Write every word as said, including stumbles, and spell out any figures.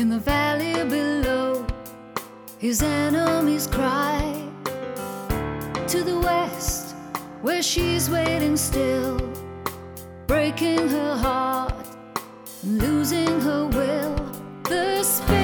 In the valley below, his enemies cry. To the west, where she's waiting still, breaking her heart and losing her will. The spirit